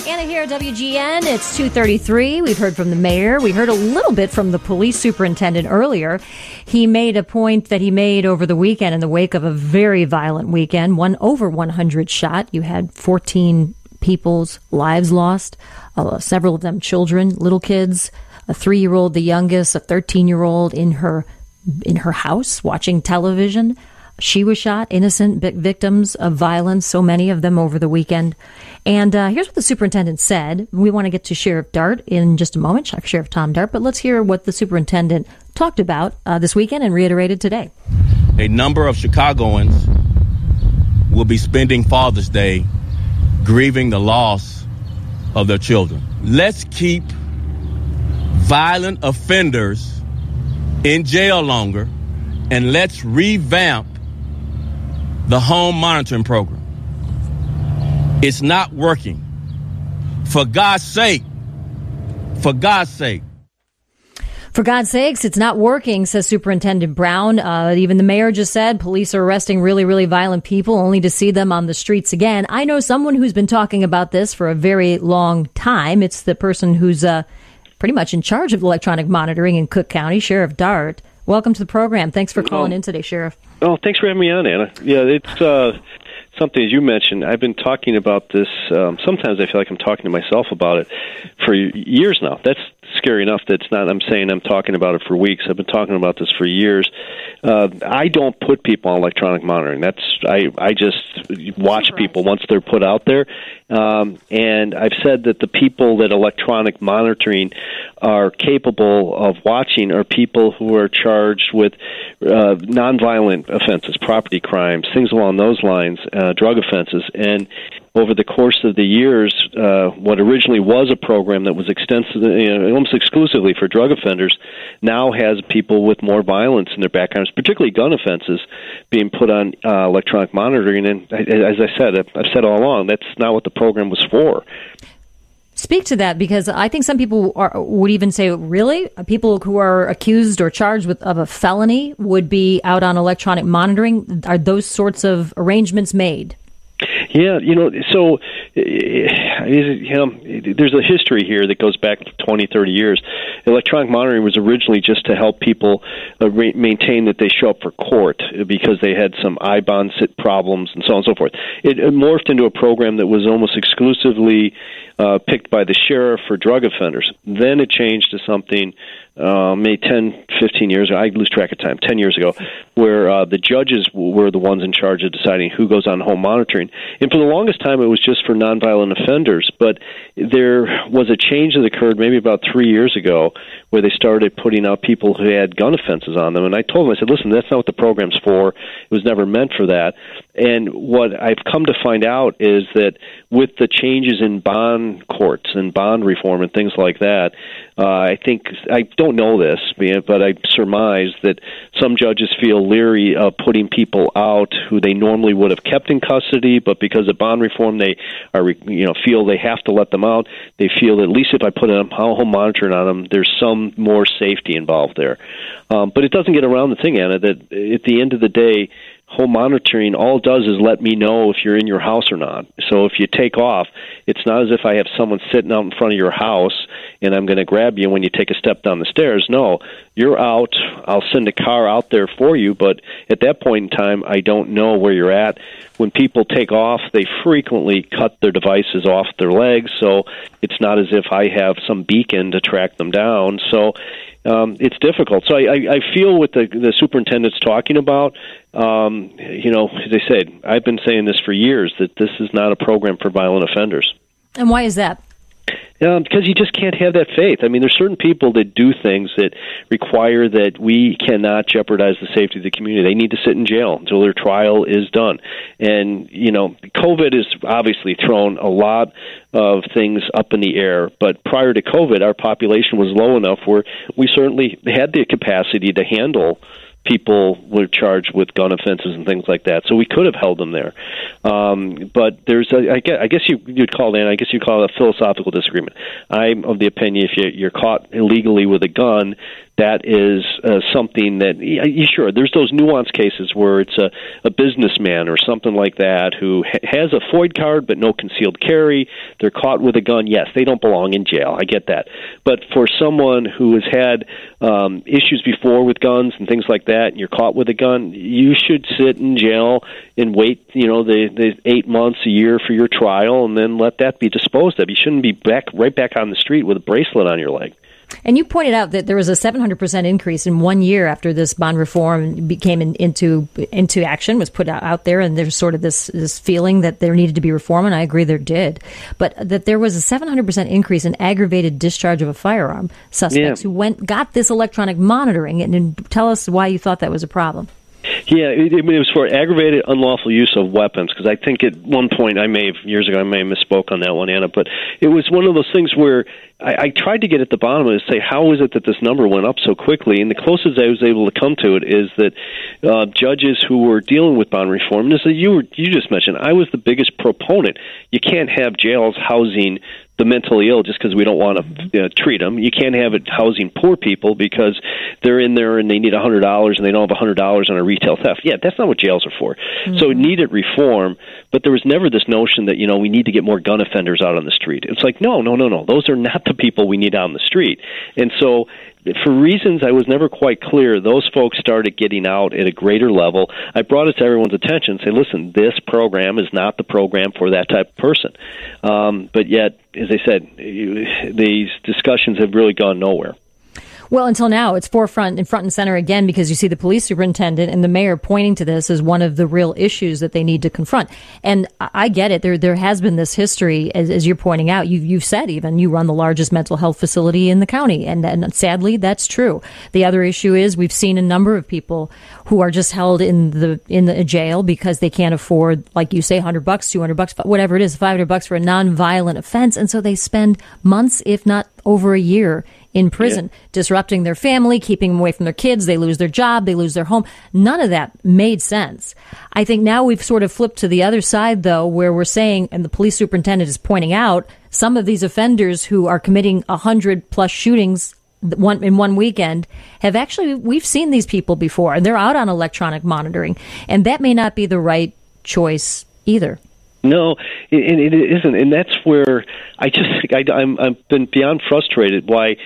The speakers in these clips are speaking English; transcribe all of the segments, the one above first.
Anna here at WGN. It's 2:33. We've heard from the mayor. We heard a little bit from the police superintendent earlier. He made a point that he made over the weekend in the wake of a very violent weekend, over 100 shot. You had 14 people's lives lost, several of them children, little kids, a 3-year-old, the youngest, a 13-year-old in her house watching television. She was shot, innocent victims of violence, so many of them over the weekend. And here's what the superintendent said. We want to get to Sheriff Dart in just a moment, Sheriff Tom Dart, but let's hear what the superintendent talked about this weekend and reiterated today. A number of Chicagoans will be spending Father's Day grieving the loss of their children. Let's keep violent offenders in jail longer, and let's revamp the home monitoring program. It's not working. For God's sake. For God's sake. For God's sakes, it's not working, says Superintendent Brown. Even the mayor just said police are arresting really, really violent people only to see them on the streets again. I know someone who's been talking about this for a very long time. It's the person who's pretty much in charge of electronic monitoring in Cook County, Sheriff Dart. Welcome to the program. Thanks for calling in today, Sheriff. Oh, thanks for having me on, Anna. Yeah, it's something, as you mentioned, I've been talking about this. Sometimes I feel like I'm talking to myself about it for years now. That's scary enough that it's not, I'm saying I'm talking about it for weeks. I've been talking about this for years. I don't put people on electronic monitoring. I just watch people once they're put out there. And I've said that the people that electronic monitoring are capable of watching are people who are charged with nonviolent offenses, property crimes, things along those lines, drug offenses. And over the course of the years, what originally was a program that was extensive, almost exclusively for drug offenders, now has people with more violence in their backgrounds, particularly gun offenses, being put on electronic monitoring. And as I said, I've said all along, that's not what the program was for. Speak to that, because I think some people would even say, really? People who are accused or charged of a felony would be out on electronic monitoring? Are those sorts of arrangements made? Yeah, so there's a history here that goes back 20, 30 years. Electronic monitoring was originally just to help people maintain that they show up for court because they had some I-bond problems and so on and so forth. It morphed into a program that was almost exclusively picked by the sheriff for drug offenders. Then it changed to something maybe 10, 15 years ago, I lose track of time, 10 years ago, where the judges were the ones in charge of deciding who goes on home monitoring. And for the longest time, it was just for nonviolent offenders. But there was a change that occurred maybe about 3 years ago where they started putting out people who had gun offenses on them. And I told them, I said, listen, that's not what the program's for. It was never meant for that. And what I've come to find out is that with the changes in bond courts and bond reform and things like that, I don't know this, but I surmise that some judges feel leery of putting people out who they normally would have kept in custody, but because of bond reform, they feel they have to let them out. They feel that at least if I put a home monitoring on them, there's some more safety involved there. But it doesn't get around the thing, Anna, that at the end of the day, home monitoring all it does is let me know if you're in your house or not. So if you take off, it's not as if I have someone sitting out in front of your house and I'm going to grab you when you take a step down the stairs. No, you're out. I'll send a car out there for you, but at that point in time, I don't know where you're at. When people take off, they frequently cut their devices off their legs, so it's not as if I have some beacon to track them down. So it's difficult. So I feel what the superintendent's talking about. As I said, I've been saying this for years, that this is not a program for violent offenders. And why is that? Because you just can't have that faith. I mean, there's certain people that do things that require that we cannot jeopardize the safety of the community. They need to sit in jail until their trial is done. And, COVID has obviously thrown a lot of things up in the air. But prior to COVID, our population was low enough where we certainly had the capacity to handle people were charged with gun offenses and things like that. So we could have held them there. But there's, I guess you'd call it a philosophical disagreement. I'm of the opinion if you're caught illegally with a gun, that is something that, sure, there's those nuanced cases where it's a businessman or something like that who has a FOID card but no concealed carry. They're caught with a gun. Yes, they don't belong in jail. I get that. But for someone who has had issues before with guns and things like that, and you're caught with a gun, you should sit in jail and wait, the 8 months, a year for your trial, and then let that be disposed of. You shouldn't be right back on the street with a bracelet on your leg. And you pointed out that there was a 700% increase in 1 year after this bond reform came into action, was put out there, and there's sort of this feeling that there needed to be reform, and I agree there did. But that there was a 700% increase in aggravated discharge of a firearm suspects who got this electronic monitoring. And tell us why you thought that was a problem. Yeah, it was for aggravated unlawful use of weapons, because I think at one point, years ago, I may have misspoke on that one, Anna, but it was one of those things where I tried to get at the bottom of it and say, how is it that this number went up so quickly? And the closest I was able to come to it is that judges who were dealing with bond reform, and as you just mentioned, I was the biggest proponent. You can't have jails housing the mentally ill just because we don't want to treat them. You can't have it housing poor people because they're in there and they need $100 and they don't have $100 on a retail theft. Yeah, that's not what jails are for. Mm-hmm. So it needed reform, but there was never this notion that, we need to get more gun offenders out on the street. It's like, no. Those are not the people we need out on the street. And so for reasons I was never quite clear, those folks started getting out at a greater level. I brought it to everyone's attention and say, listen, this program is not the program for that type of person. But yet, as I said, these discussions have really gone nowhere. Well, until now, it's front and center again, because you see the police superintendent and the mayor pointing to this as one of the real issues that they need to confront. And I get it. There has been this history, as you're pointing out. You've said even you run the largest mental health facility in the county, and sadly, that's true. The other issue is we've seen a number of people who are just held in the jail because they can't afford, like you say, $100, $200, whatever it is, $500 for a nonviolent offense, and so they spend months, if not over a year, in prison, disrupting their family, keeping them away from their kids. They lose their job. They lose their home. None of that made sense. I think now we've sort of flipped to the other side, though, where we're saying, and the police superintendent is pointing out, some of these offenders who are committing 100+ shootings in one weekend we've seen these people before, and they're out on electronic monitoring. And that may not be the right choice either. No, it isn't, and that's where I've been beyond frustrated why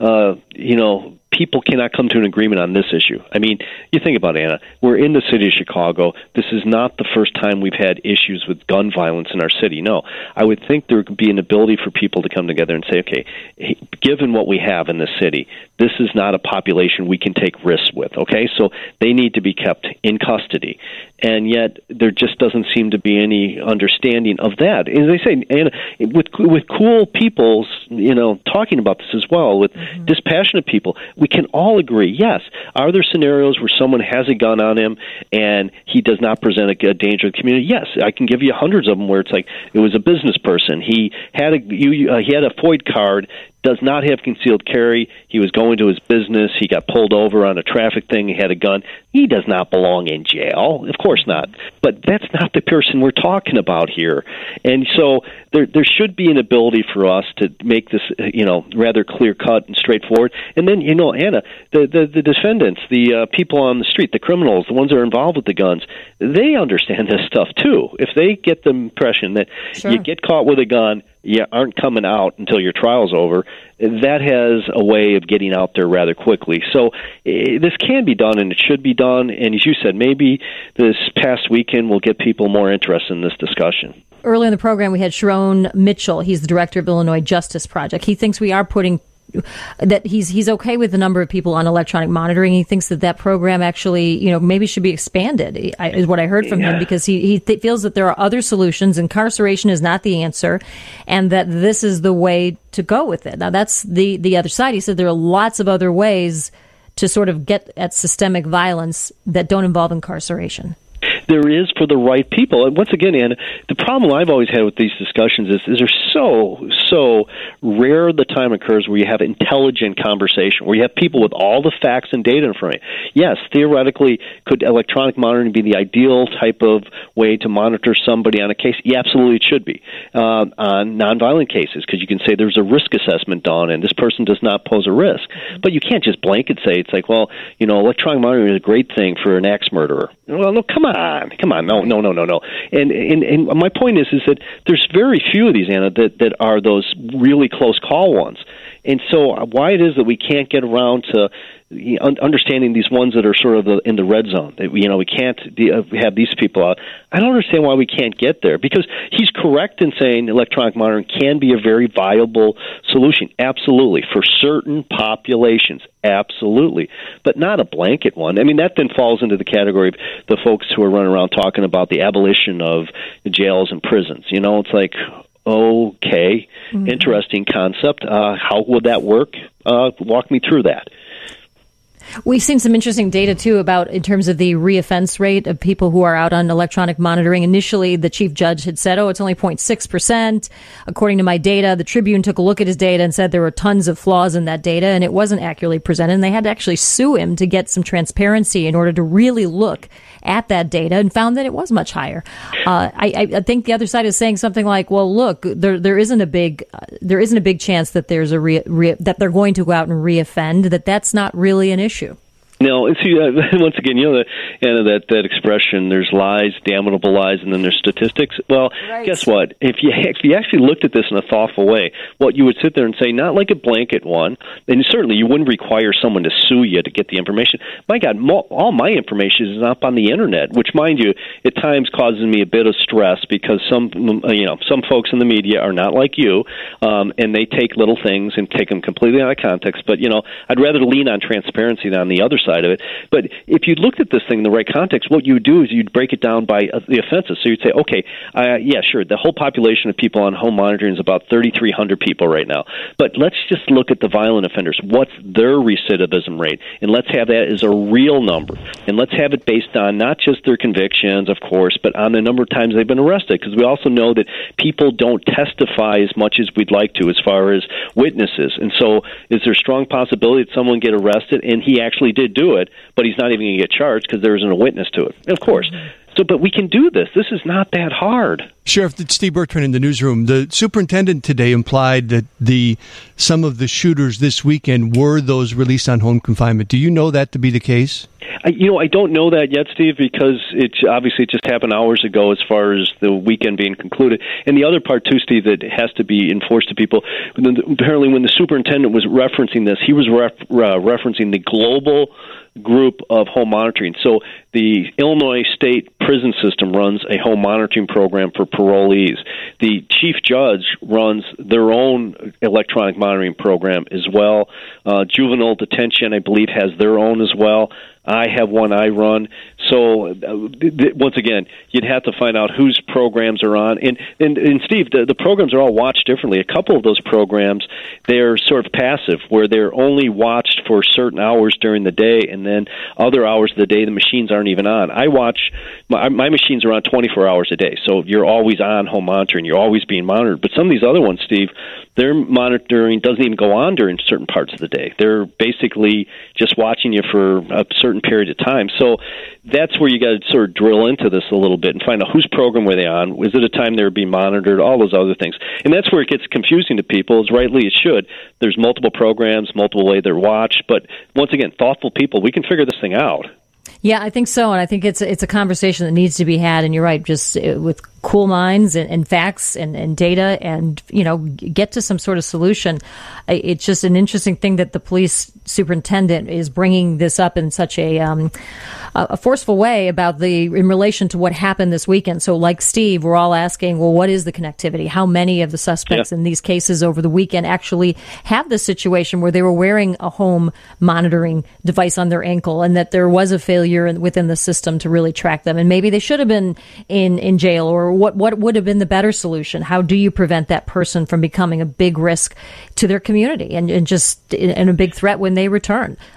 people cannot come to an agreement on this issue. I mean, you think about it, Anna. We're in the city of Chicago. This is not the first time we've had issues with gun violence in our city. No, I would think there could be an ability for people to come together and say, okay, given what we have in the city, this is not a population we can take risks with, okay? So they need to be kept in custody. And yet there just doesn't seem to be any understanding of that. As I say, Anna, with cool people, talking about this as well, with dispassionate people, we can all agree, yes, are there scenarios where someone has a gun on him and he does not present a danger to the community? Yes, I can give you hundreds of them where it's like it was a business person. He had a FOID card, does not have concealed carry. He was going to his business. He got pulled over on a traffic thing. He had a gun. He does not belong in jail. Of course not. But that's not the person we're talking about here. And so there should be an ability for us to make this, rather clear-cut and straightforward. And then, Anna, the defendants, the people on the street, the criminals, the ones that are involved with the guns, they understand this stuff too. If they get the impression that you get caught with a gun, you aren't coming out until your trial's over, that has a way of getting out there rather quickly. So this can be done, and it should be done. And as you said, maybe this past weekend will get people more interested in this discussion. Earlier in the program, we had Sharon Mitchell. He's the director of Illinois Justice Project. He thinks we are putting that he's okay with the number of people on electronic monitoring. He thinks that program actually, maybe should be expanded, is what I heard from him, because he feels that there are other solutions. Incarceration is not the answer, and that this is the way to go with it. Now, that's the other side. He said there are lots of other ways to sort of get at systemic violence that don't involve incarceration. there is for the right people. And once again, Anna, the problem I've always had with these discussions is there's so rare the time occurs where you have intelligent conversation, where you have people with all the facts and data in front of you. Yes, theoretically, could electronic monitoring be the ideal type of way to monitor somebody on a case? Yeah, absolutely, it should be on nonviolent cases, because you can say there's a risk assessment done and this person does not pose a risk. But you can't just blanket say it's like, well, electronic monitoring is a great thing for an axe murderer. Well, no, come on, no. And my point is that there's very few of these, Anna, that are those really close call ones. And so why it is that we can't get around to understanding these ones that are sort of in the red zone, that we can't have these people out. I don't understand why we can't get there, because he's correct in saying electronic monitoring can be a very viable solution, absolutely, for certain populations, absolutely, but not a blanket one. I mean, that then falls into the category of the folks who are running around talking about the abolition of jails and prisons. It's like, okay, interesting concept. How would that work? Walk me through that. We've seen some interesting data, too, about in terms of the reoffense rate of people who are out on electronic monitoring. Initially, the chief judge had said, it's only 0.6%. According to my data, the Tribune took a look at his data and said there were tons of flaws in that data, and it wasn't accurately presented. And they had to actually sue him to get some transparency in order to really look at that data, and found that it was much higher. I think the other side is saying something like, well, look, there isn't a big chance that there's that they're going to go out and reoffend, that's not really an issue. No, see, once again, Anna, that expression, there's lies, damnable lies, and then there's statistics. Well, right. Guess what? If you actually looked at this in a thoughtful way, what you would sit there and say, not like a blanket one, and certainly you wouldn't require someone to sue you to get the information. My God, all my information is up on the Internet, which, mind you, at times causes me a bit of stress, because some folks in the media are not like you, and they take little things and take them completely out of context. But, I'd rather lean on transparency than on the other side of it. But if you looked at this thing in the right context, what you would do is you'd break it down by the offenses. So you'd say, okay, yeah, sure, the whole population of people on home monitoring is about 3,300 people right now. But let's just look at the violent offenders. What's their recidivism rate? And let's have that as a real number. And let's have it based on not just their convictions, of course, but on the number of times they've been arrested. Because we also know that people don't testify as much as we'd like to as far as witnesses. And so is there a strong possibility that someone get arrested and he actually did do it, but he's not even going to get charged because there isn't a witness to it? Of course. So, but we can do this. This is not that hard. Sheriff, Steve Bertrand in the newsroom. The superintendent today implied that some of the shooters this weekend were those released on home confinement. Do you know that to be the case? I don't know that yet, Steve, because it just happened hours ago as far as the weekend being concluded. And the other part, too, Steve, that has to be enforced to people, apparently when the superintendent was referencing this, he was referencing the global group of home monitoring. So the Illinois State Prison System runs a home monitoring program for parolees. The chief judge runs their own electronic monitoring program as well. Juvenile detention, I believe, has their own as well. I have one I run. So, once again, you'd have to find out whose programs are on. And Steve, the programs are all watched differently. A couple of those programs, they're sort of passive, where they're only watched for certain hours during the day, and then other hours of the day, the machines aren't even on. My machines are on 24 hours a day, so you're always on home monitoring. You're always being monitored. But some of these other ones, Steve, their monitoring doesn't even go on during certain parts of the day. They're basically just watching you for a certain period of time. So that's where you got to sort of drill into this a little bit and find out whose program were they on. Was it a time they were being monitored? All those other things. And that's where it gets confusing to people, as rightly it should. There's multiple programs, multiple ways they're watched. But once again, thoughtful people, we can figure this thing out. Yeah, I think so, and I think it's a conversation that needs to be had. And you're right, just with cool minds and facts and data, and get to some sort of solution. It's just an interesting thing that the police superintendent is bringing this up in such a forceful way in relation to what happened this weekend. So, like Steve, we're all asking, well, what is the connectivity? How many of the suspects in these cases over the weekend actually have this situation where they were wearing a home monitoring device on their ankle, and that there was a failure within the system to really track them, and maybe they should have been in jail? Or what would have been the better solution? How do you prevent that person from becoming a big risk to their community and just a big threat when they return?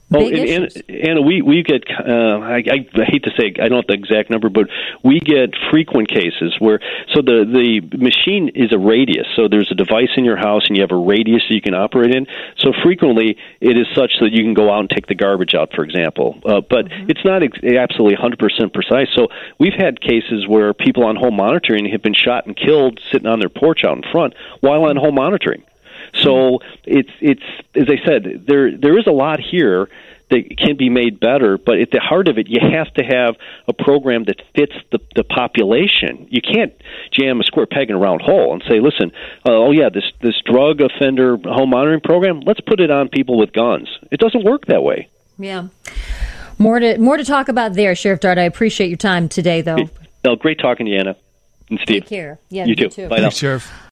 Anna, we get, I hate to say, I don't have the exact number, but we get frequent cases where, so the machine is a radius, so there's a device in your house and you have a radius that you can operate in, so frequently it is such that you can go out and take the garbage out, for example, but it's not absolutely 100% precise, so we've had cases where people on home monitoring have been shot and killed sitting on their porch out in front while on home monitoring. So it's as I said, there is a lot here that can be made better, but at the heart of it, you have to have a program that fits the population. You can't jam a square peg in a round hole and say, listen, this drug offender home monitoring program, let's put it on people with guns. It doesn't work that way. Yeah. More to talk about there, Sheriff Dart. I appreciate your time today, though. Great talking to you, Anna and Steve. Take care. Yeah, you too. Bye now. Thanks, Sheriff.